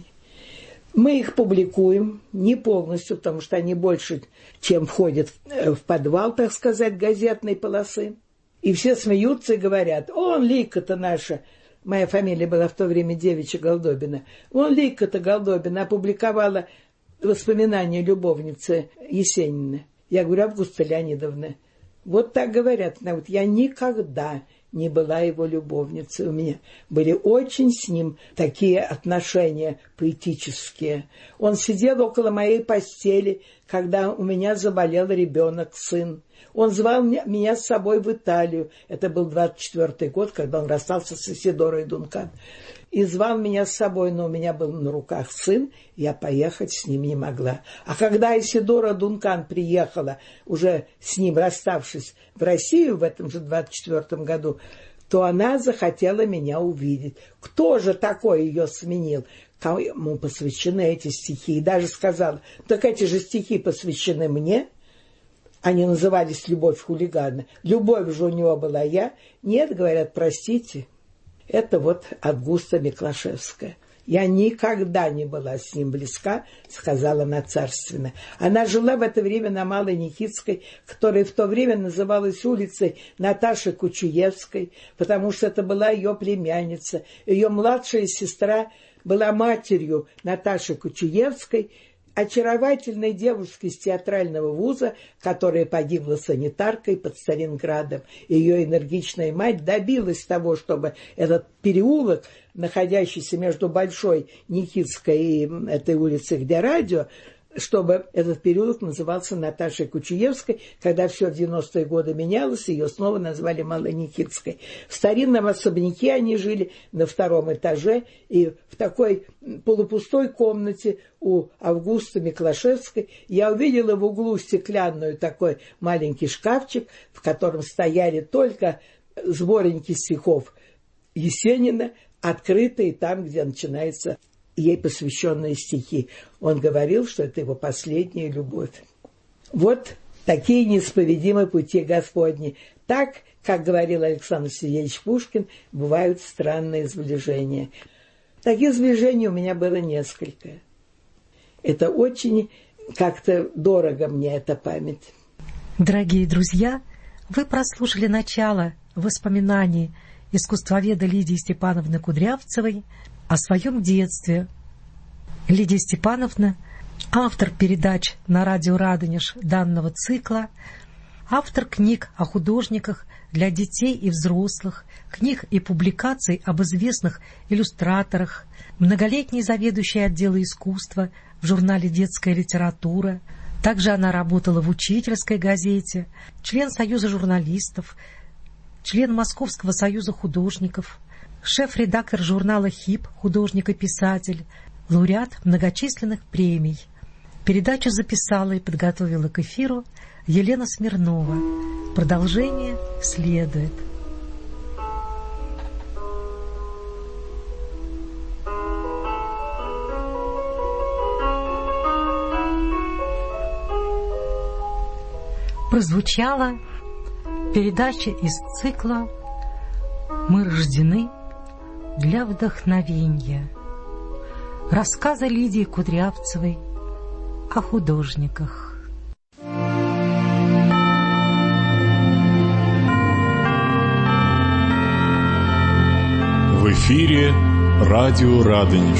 [SPEAKER 4] Мы их публикуем, не полностью, потому что они больше, чем входят в подвал, так сказать, газетной полосы. И все смеются и говорят, он Лика-то наша, моя фамилия была в то время девичья Голдобина, он Лика-то Голдобина опубликовала воспоминания любовницы Есенина. Я говорю, Августа Леонидовна, вот так говорят, вот я никогда не была его любовницей. У меня были очень с ним такие отношения поэтические. Он сидел около моей постели, когда у меня заболел ребенок, сын. Он звал меня с собой в Италию. Это был 24-й год, когда он расстался с Исидорой Дункан. И звал меня с собой, но у меня был на руках сын, я поехать с ним не могла. А когда Исидора Дункан приехала, уже с ним расставшись в Россию в этом же 24-м году, то она захотела меня увидеть. Кто же такой ее сменил? Кому посвящены эти стихи? И даже сказала, так эти же стихи посвящены мне. Они назывались «Любовь хулигана». Любовь же у него была я. Нет, говорят, простите. Это вот Августа Миклашевская. Я никогда не была с ним близка, сказала она царственно. Она жила в это время на Малой Никитской, которая в то время называлась улицей Наташи Кучуевской, потому что это была ее племянница. Ее младшая сестра была матерью Наташи Кучуевской, очаровательной девушки из театрального вуза, которая погибла санитаркой под Сталинградом. Ее энергичная мать добилась того, чтобы этот переулок, находящийся между Большой Никитской и этой улицей, где радио, чтобы этот переулок назывался Наташей Кучуевской. Когда все в 90-е годы менялось, ее снова назвали Малой Никитской. В старинном особняке они жили на 2-м этаже, и в такой полупустой комнате у Августы Миклашевской я увидела в углу стеклянную такой маленький шкафчик, в котором стояли только сборники стихов Есенина, открытые там, где начинается ей посвященные стихи. Он говорил, что это его последняя любовь. Вот такие неисповедимые пути Господни. Так, как говорил Александр Сергеевич Пушкин, бывают странные сближения. Таких сближений у меня было несколько. Это очень как-то дорого мне, эта память.
[SPEAKER 3] Дорогие друзья, вы прослушали начало воспоминаний искусствоведа Лидии Степановны Кудрявцевой о своем детстве. Лидия Степановна – автор передач на радио «Радонеж» данного цикла, автор книг о художниках для детей и взрослых, книг и публикаций об известных иллюстраторах, многолетний заведующий отдела искусства в журнале «Детская литература». Также она работала в учительской газете, член Союза журналистов, член Московского союза художников, шеф-редактор журнала «ХИП», художник и писатель, лауреат многочисленных премий. Передачу записала и подготовила к эфиру Елена Смирнова. Продолжение следует. Прозвучала передача из цикла «Мы рождены для вдохновения». Рассказы Лидии Кудрявцевой о художниках.
[SPEAKER 5] В эфире радио «Радонеж».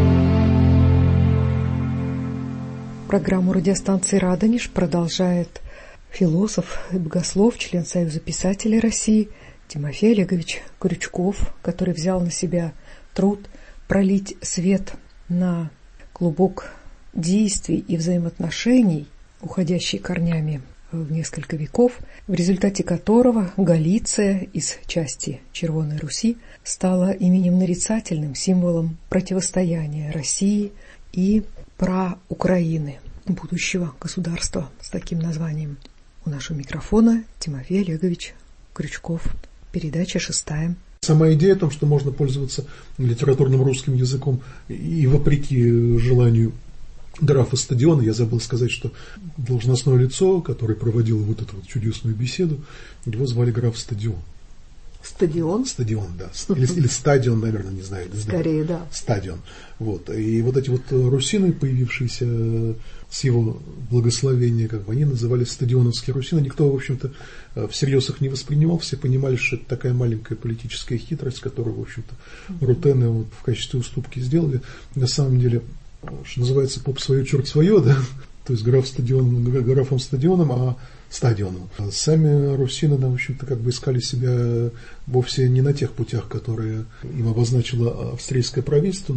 [SPEAKER 2] Программу радиостанции «Радонеж» продолжает философ и богослов, член Союза писателей России Тимофей Олегович Крючков, который взял на себя труд пролить свет на клубок действий и взаимоотношений, уходящий корнями в несколько веков, в результате которого Галиция из части Червоной Руси стала именем нарицательным, символом противостояния России и праукраины, будущего государства с таким названием. У нашего микрофона Тимофей Олегович Крючков. Передача 6.
[SPEAKER 6] Сама идея о том, что можно пользоваться литературным русским языком и вопреки желанию графа Стадиона, я забыл сказать, что должностное лицо, которое проводило вот эту вот чудесную беседу, его звали граф Стадион.
[SPEAKER 2] Стадион?
[SPEAKER 6] Стадион, да. Или стадион, наверное, не знаю.
[SPEAKER 2] Скорее, да.
[SPEAKER 6] Стадион. Вот. И вот эти вот русины, появившиеся с его благословения, как бы, они назывались стадионовские русины. Никто, в общем-то, всерьез их не воспринимал. Все понимали, что это такая маленькая политическая хитрость, которую, в общем-то, рутены вот в качестве уступки сделали. На самом деле, что называется, поп свое, черт свое, да? То есть графом Стадионом, а стадионом. Сами русины, в общем-то, как бы искали себя вовсе не на тех путях, которые им обозначило австрийское правительство,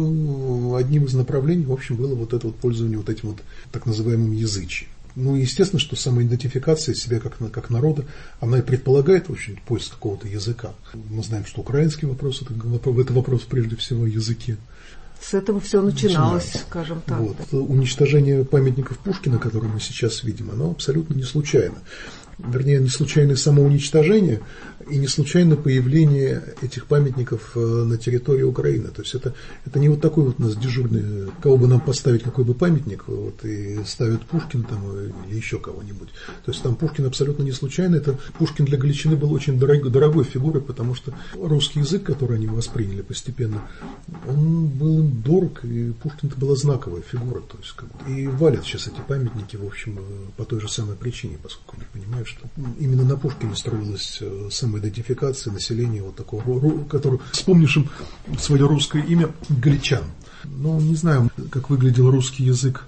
[SPEAKER 6] но одним из направлений, в общем, было вот это вот пользование вот этим вот так называемым язычием. Ну, естественно, что самоидентификация себя как народа, она и предполагает, в общем, поиск какого-то языка. Мы знаем, что украинский вопрос – это вопрос прежде всего о языке.
[SPEAKER 2] С этого все начиналось, скажем так.
[SPEAKER 6] Вот. Уничтожение памятников Пушкина, которые мы сейчас видим, оно абсолютно не случайно. Вернее, не случайное самоуничтожение и не случайно появление этих памятников на территории Украины. То есть это не вот такой вот у нас дежурный, кого бы нам поставить, какой бы памятник, вот, и ставят Пушкин там или еще кого-нибудь. То есть там Пушкин абсолютно не случайно. Это Пушкин для Галичины был очень дорогой фигурой, потому что русский язык, который они восприняли постепенно, он был им дорог, и Пушкин это была знаковая фигура. То есть, и валят сейчас эти памятники, в общем, по той же самой причине, поскольку они понимают, что именно на Пушкина строилась самоидентификация населения вот такого, который, вспомнившим свое русское имя, галичан. Ну, не знаю, как выглядел русский язык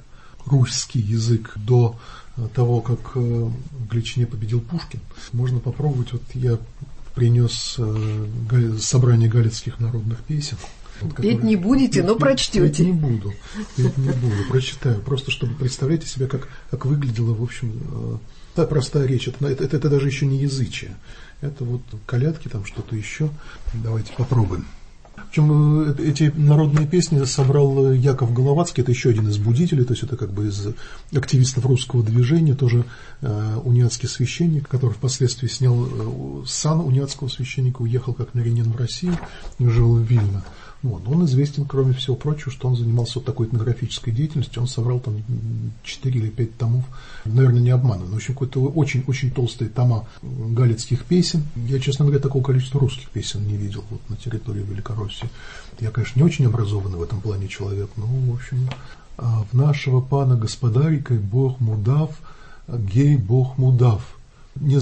[SPEAKER 6] до того, как в Галичине победил Пушкин. Можно попробовать. Вот я принес собрание галицких народных песен.
[SPEAKER 2] Петь не будете, но прочтете.
[SPEAKER 6] Петь не буду, прочитаю. Просто чтобы представляете себе, как выглядела, в общем, та простая речь. Это даже еще не язычие. Это вот колядки, там что-то еще. Давайте попробуем. Причем эти народные песни собрал Яков Головацкий, это еще один из будителей, то есть это как бы из активистов русского движения, тоже униатский священник, который впоследствии снял сан униатского священника, уехал как мирянин в Россию и жил в Вильно. Вот. Он известен, кроме всего прочего, что он занимался вот такой этнографической деятельностью, он собрал там 4 или 5 томов, наверное, не обманываю, но в общем, какие-то очень толстые тома галицких песен. Я, честно говоря, такого количества русских песен не видел вот на территории Великороссии. Я, конечно, не очень образованный в этом плане человек, но, в общем, в нашего пана господарика Бог мудав, гей Бог мудав. Не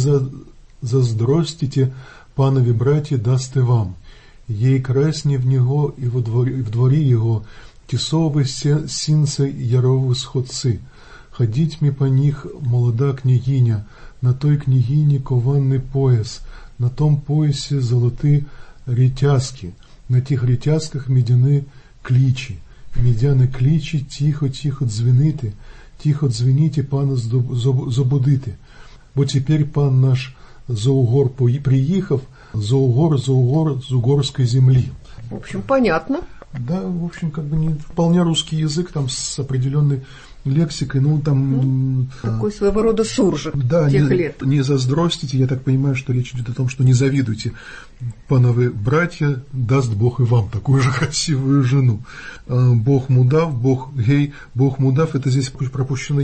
[SPEAKER 6] заздростите, панові браті, дасть и вам. Ей красні в него и в дворі его, тісові сінце ярові сходці. Ходіть ми по них, молода княгиня, на той княгині кованный пояс, на том поясе золоті рітязки, на тих рітязках медяні клічі. Медяні клічі тихо дзвенити, тихо дзвеніте пана забудити. Бо тепер пан наш за угор приїхав, за угор з угорской земли.
[SPEAKER 2] В общем, понятно.
[SPEAKER 6] Да, в общем, как бы не вполне русский язык, там с определенной лексикой, ну там...
[SPEAKER 2] Такой своего рода суржик тех лет.
[SPEAKER 6] Не заздростите, я так понимаю, что речь идет о том, что не завидуйте, пановы братья, даст Бог и вам такую же красивую жену. Бог мудав, Бог гей, Бог мудав, это здесь пропущено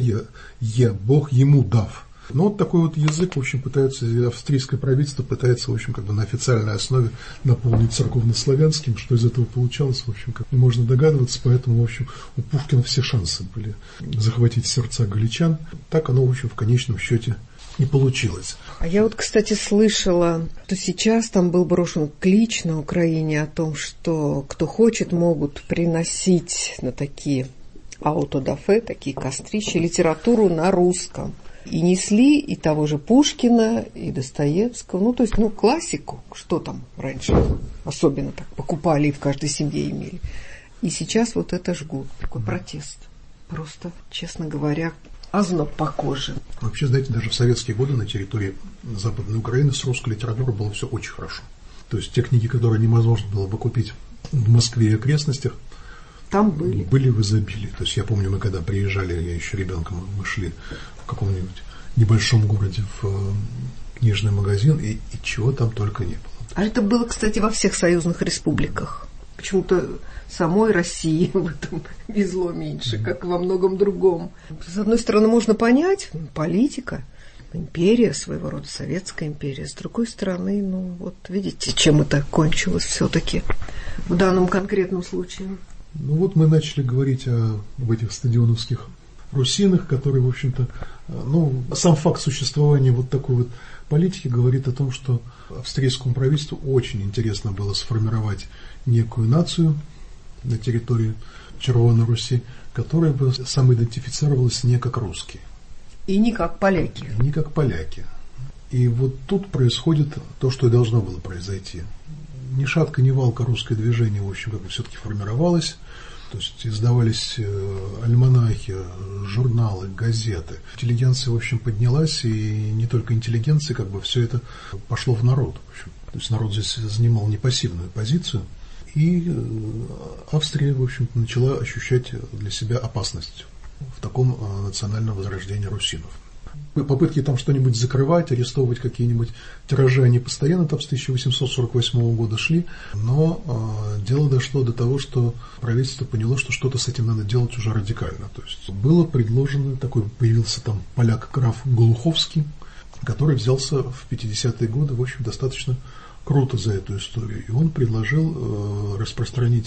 [SPEAKER 6] Бог ему дав. Ну, вот такой вот язык, в общем, австрийское правительство пытается, в общем, как бы на официальной основе наполнить церковнославянским, что из этого получалось, в общем, как можно догадываться, поэтому, в общем, у Пушкина все шансы были захватить сердца галичан. Так оно, в общем, в конечном счете и получилось.
[SPEAKER 2] А я вот, кстати, слышала, что сейчас там был брошен клич на Украине о том, что кто хочет, могут приносить на такие аутодафе, такие кострища, литературу на русском. И несли и того же Пушкина, и Достоевского, ну, то есть, классику, что там раньше особенно так покупали и в каждой семье имели. И сейчас вот это жгут, такой протест. Просто, честно говоря, озноб по коже.
[SPEAKER 6] Вообще, знаете, даже в советские годы на территории Западной Украины с русской литературой было все очень хорошо. То есть те книги, которые невозможно было бы купить в Москве и окрестностях,
[SPEAKER 2] там были
[SPEAKER 6] в изобилии. То есть я помню, мы когда приезжали, я еще ребенком, мы шли в каком-нибудь небольшом городе в книжный магазин, и чего там только не было.
[SPEAKER 2] А это было, кстати, во всех союзных республиках. Почему-то самой России в этом везло меньше, как и во многом другом. С одной стороны, можно понять, политика, империя, своего рода советская империя. С другой стороны, вот видите, чем это кончилось все-таки в данном конкретном случае.
[SPEAKER 6] Ну вот мы начали говорить об этих стадионовских русинах, которые, в общем-то, сам факт существования вот такой вот политики говорит о том, что австрийскому правительству очень интересно было сформировать некую нацию на территории Червоной Руси, которая бы самоидентифицировалась не как русские.
[SPEAKER 2] И не как поляки.
[SPEAKER 6] И вот тут происходит то, что и должно было произойти. Ни шатка, ни валка русское движение, в общем, как бы все-таки формировалось. То есть издавались альманахи, журналы, газеты. Интеллигенция, в общем, поднялась, и не только интеллигенция, как бы все это пошло в народ. В общем. То есть народ здесь занимал не пассивную позицию, и Австрия, в общем, начала ощущать для себя опасность в таком национальном возрождении русинов. Попытки там что-нибудь закрывать, арестовывать какие-нибудь тиражи, они постоянно там с 1848 года шли, но дело дошло до того, что правительство поняло, что что-то с этим надо делать уже радикально. То есть было предложено, появился там поляк граф Глуховский, который взялся в 50-е годы, в общем, достаточно круто за эту историю. И он предложил распространить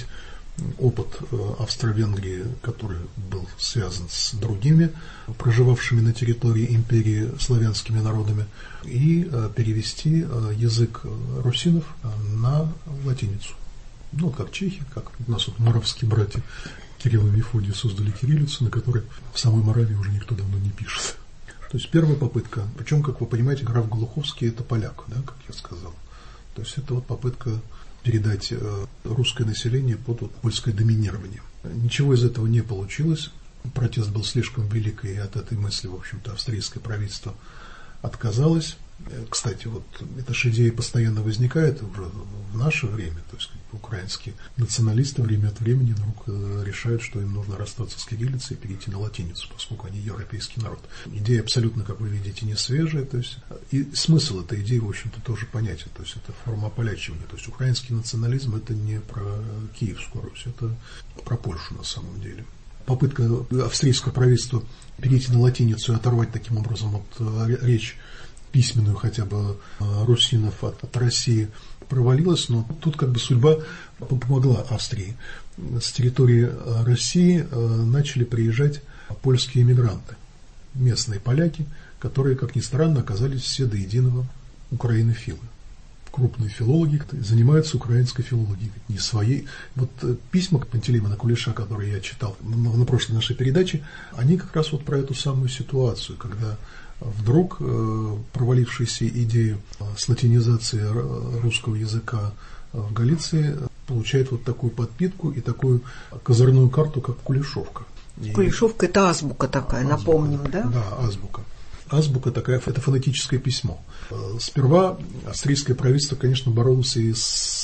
[SPEAKER 6] опыт Австро-Венгрии, который был связан с другими проживавшими на территории империи славянскими народами, и перевести язык русинов на латиницу. Ну, как чехи, как у нас вот моравские братья Кирилл и Мефодий создали кириллицу, на которой в самой Моравии уже никто давно не пишет. То есть первая попытка, причем, как вы понимаете, граф Глуховский – это поляк, да, как я сказал. То есть это вот попытка передать русское население под вот польское доминирование. Ничего из этого не получилось. Протест был слишком велик, и от этой мысли, в общем-то, австрийское правительство отказалось. Кстати, вот эта же идея постоянно возникает уже в наше время. То есть украинские националисты время от времени вдруг решают, что им нужно расстаться с кириллицей и перейти на латиницу, поскольку они европейский народ. Идея абсолютно, как вы видите, не свежая. То есть, и смысл этой идеи, в общем-то, тоже понятен. То есть это форма ополячивания. То есть украинский национализм – это не про Киевскую Русь, это про Польшу на самом деле. Попытка австрийского правительства перейти на латиницу и оторвать таким образом от речь письменную хотя бы русинов от России провалилась, но тут как бы судьба помогла Австрии. С территории России начали приезжать польские эмигранты, местные поляки, которые, как ни странно, оказались все до единого украинофилы. Крупные филологи занимаются украинской филологией, не своей. Вот письма Пантелеймона Кулеша, которые я читал на прошлой нашей передаче, они как раз вот про эту самую ситуацию, когда вдруг провалившаяся идея с латинизацией русского языка в Галиции получает вот такую подпитку и такую козырную карту, как Кулешовка.
[SPEAKER 2] Кулешовка – это азбука такая, азбука, напомним, да?
[SPEAKER 6] Да, азбука. Азбука такая, это фонетическое письмо. Сперва австрийское правительство, конечно, боролось и с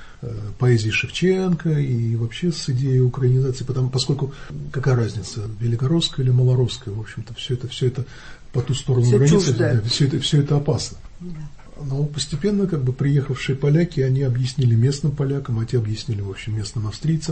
[SPEAKER 6] поэзией Шевченко, и вообще с идеей украинизации, поскольку какая разница, великорусская или малорусская, в общем-то, все это по ту сторону границы, да, все это опасно. Да. Но постепенно, как бы, приехавшие поляки, они объяснили местным полякам, а те объяснили, в общем, местным австрийцам,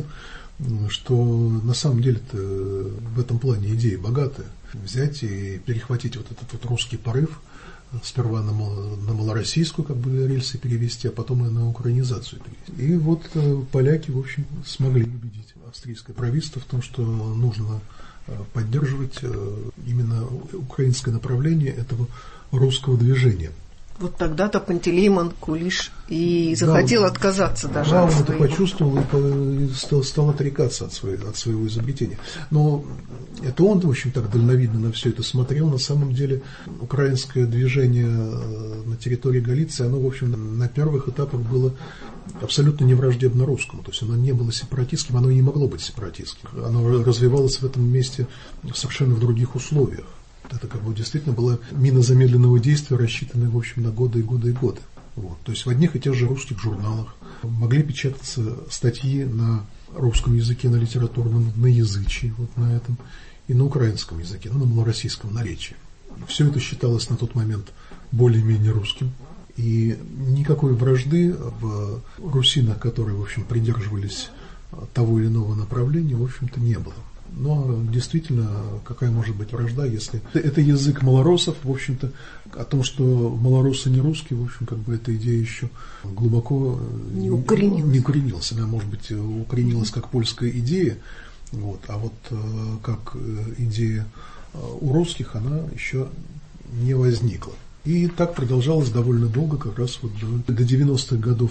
[SPEAKER 6] что на самом деле-то в этом плане идеи богатые. Взять и перехватить вот этот вот русский порыв, сперва на малороссийскую как бы рельсы перевести, а потом и на украинизацию перевести. И вот поляки, в общем, смогли убедить австрийское правительство в том, что нужно поддерживать именно украинское направление этого русского движения.
[SPEAKER 2] Вот тогда-то Пантелеймон Кулиш и захотел отказаться даже от своего.
[SPEAKER 6] Он это почувствовал и стал отрекаться от своего изобретения. Но это он, в общем, так дальновидно на все это смотрел. На самом деле украинское движение на территории Галиции, оно, в общем, на первых этапах было абсолютно не враждебно русскому. То есть оно не было сепаратистским, оно и не могло быть сепаратистским. Оно развивалось в этом месте совершенно в других условиях. Это как бы действительно была мина замедленного действия, рассчитанная, в общем, на годы и годы и годы. Вот. То есть в одних и тех же русских журналах могли печататься статьи на русском языке, на литературном, на язычии, вот на этом, и на украинском языке, на малороссийском наречии. Все это считалось на тот момент более-менее русским. И никакой вражды в русинах, которые, в общем, придерживались того или иного направления, в общем-то, не было. Но действительно, какая может быть вражда, если это язык малороссов, в общем-то, о том, что малороссы не русские, в общем, как бы эта идея еще глубоко не укоренилась. Она, может быть, укоренилась как польская идея, вот, а вот как идея у русских она еще не возникла. И так продолжалось довольно долго, как раз вот до 90-х годов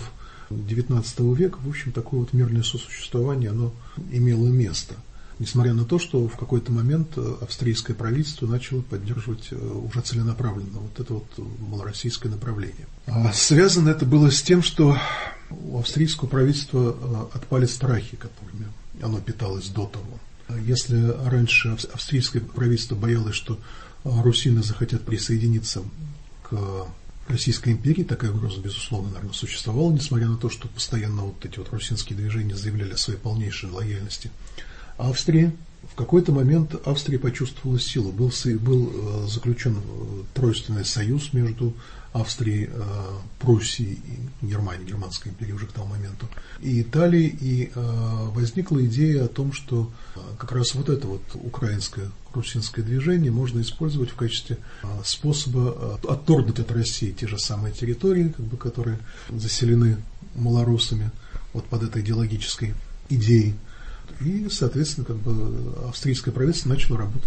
[SPEAKER 6] XIX века, в общем, такое вот мирное сосуществование, оно имело место. Несмотря на то, что в какой-то момент австрийское правительство начало поддерживать уже целенаправленно вот это вот малороссийское направление. Связано это было с тем, что у австрийского правительства отпали страхи, которыми оно питалось до того. Если раньше австрийское правительство боялось, что русины захотят присоединиться к Российской империи, такая угроза, безусловно, наверное, существовала, несмотря на то, что постоянно вот эти вот русинские движения заявляли о своей полнейшей лояльности Австрии. В какой-то момент Австрия почувствовала силу. Был заключен тройственный союз между Австрией, Пруссией и Германией, Германской империей уже к тому моменту, и Италией, и возникла идея о том, что как раз вот это вот украинское русинское движение можно использовать в качестве способа отторгнуть от России те же самые территории, как бы, которые заселены малороссами вот под этой идеологической идеи. И, соответственно, как бы австрийское правительство начало работать.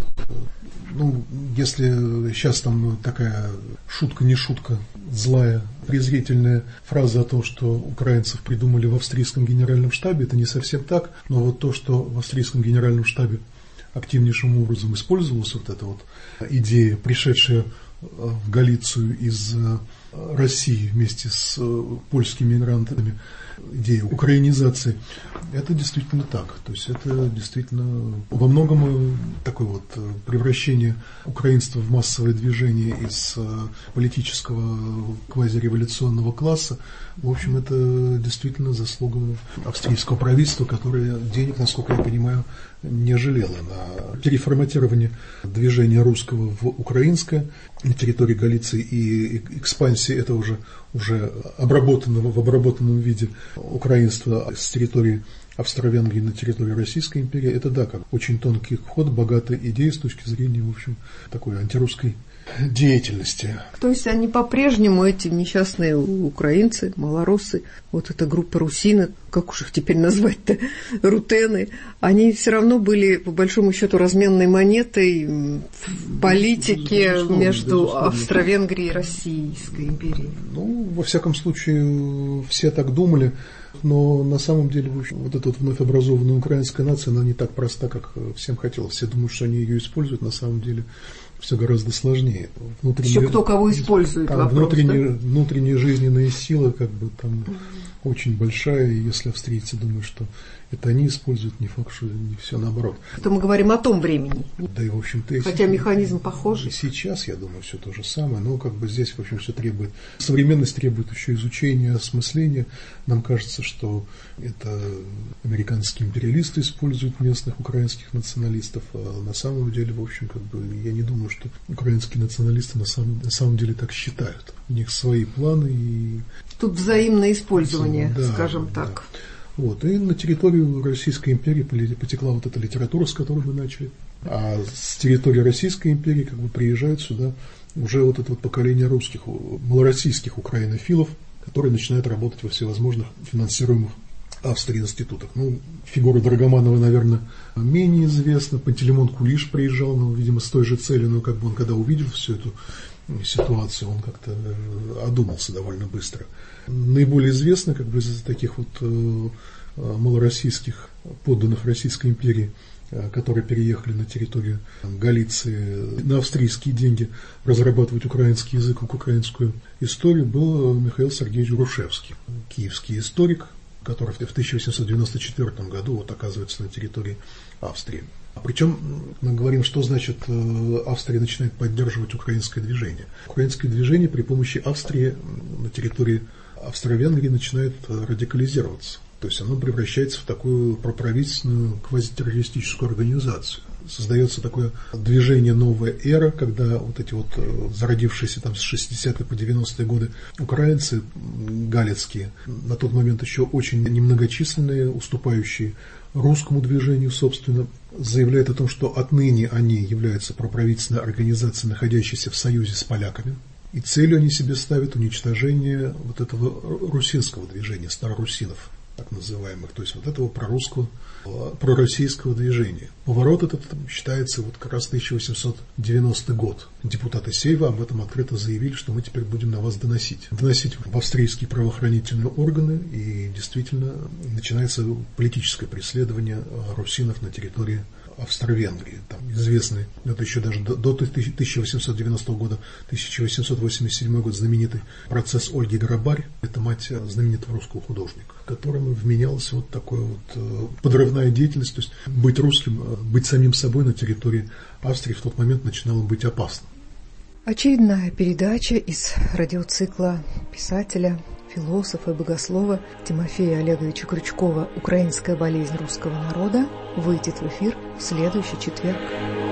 [SPEAKER 6] Ну, если сейчас там такая шутка, не шутка, злая, презрительная фраза о том, что украинцев придумали в австрийском генеральном штабе, это не совсем так, но вот то, что в австрийском генеральном штабе активнейшим образом использовалась вот эта вот идея, пришедшая в Галицию из России вместе с польскими мигрантами, идея украинизации, это действительно так. То есть это действительно во многом такое вот превращение украинства в массовое движение из политического квазиреволюционного класса. В общем, это действительно заслуга австрийского правительства, которое денег, насколько я понимаю, не жалело на переформатирование движения русского в украинское на территории Галиции и экспансии этого уже обработанного в обработанном виде украинства с территории Австро-Венгрии на территорию Российской империи. Это да, как очень тонкий ход, богатая идея с точки зрения, в общем, такой антирусской деятельности.
[SPEAKER 2] То есть они по-прежнему, эти несчастные украинцы, малороссы, вот эта группа русины, как уж их теперь назвать-то, рутены, они все равно были, по большому счету, разменной монетой в политике между Австро-Венгрией и Российской империей.
[SPEAKER 6] Ну, во всяком случае, все так думали. Но на самом деле, в общем, вот эта вот вновь образованная украинская нация, она не так проста, как всем хотелось. Все думают, что они ее используют, на самом деле все гораздо сложнее.
[SPEAKER 2] Еще кто кого использует,
[SPEAKER 6] там
[SPEAKER 2] вопрос,
[SPEAKER 6] внутренняя жизненная сила как бы там очень большая, и если австрийцы думают, что это они используют, не факт, что не все наоборот.
[SPEAKER 2] Это мы говорим о том времени.
[SPEAKER 6] Да и в общем-то...
[SPEAKER 2] Хотя механизм похожий.
[SPEAKER 6] Сейчас, я думаю, все то же самое, но как бы здесь, в общем, все требует... Современность требует еще изучения, осмысления. Нам кажется, что это американские империалисты используют местных украинских националистов, а на самом деле, в общем, как бы я не думаю, что украинские националисты на самом деле так считают. У них свои планы и...
[SPEAKER 2] Тут взаимное использование,
[SPEAKER 6] да,
[SPEAKER 2] скажем
[SPEAKER 6] да.
[SPEAKER 2] так.
[SPEAKER 6] Вот, и на территорию Российской империи потекла вот эта литература, с которой мы начали. А с территории Российской империи как бы приезжают сюда уже вот это вот поколение русских, малороссийских украинофилов, которые начинают работать во всевозможных финансируемых Австрией институтах. Ну, фигура Драгоманова, наверное, менее известна. Пантелеймон Кулиш приезжал, но, видимо, с той же целью, но как бы он когда увидел всю эту ситуацию, он как-то одумался довольно быстро. Наиболее известно, как бы из таких вот малороссийских подданных Российской империи, которые переехали на территорию Галиции на австрийские деньги разрабатывать украинский язык, украинскую историю, был Михаил Сергеевич Грушевский, киевский историк, который в 1894 году вот оказывается на территории Австрии. Причем мы говорим, что значит Австрия начинает поддерживать украинское движение. Украинское движение при помощи Австрии на территории Австро-Венгрии начинает радикализироваться. То есть оно превращается в такую проправительственную квазитеррористическую организацию. Создается такое движение «Новая эра», когда вот эти вот зародившиеся там с 60-е по 90-е годы украинцы галицкие, на тот момент еще очень немногочисленные, уступающие русскому движению, собственно, заявляют о том, что отныне они являются проправительственной организацией, находящейся в союзе с поляками. И целью они себе ставят уничтожение вот этого русинского движения, старорусинов, так называемых, то есть вот этого прорусского, пророссийского движения. Поворот этот считается вот как раз 1890 год. Депутаты Сейва об этом открыто заявили, что мы теперь будем на вас доносить. Доносить в австрийские правоохранительные органы, и действительно начинается политическое преследование русинов на территории Австро-Венгрии. Там известный, это еще даже до 1890 года, 1887 год, знаменитый процесс Ольги Грабарь, это мать знаменитого русского художника, которому вменялась вот такая вот подрывная деятельность, то есть быть русским, быть самим собой на территории Австрии в тот момент начинало быть опасно.
[SPEAKER 2] Очередная передача из радиоцикла писателя, философа и богослова Тимофея Олеговича Крючкова «Украинская болезнь русского народа» выйдет в эфир в следующий четверг.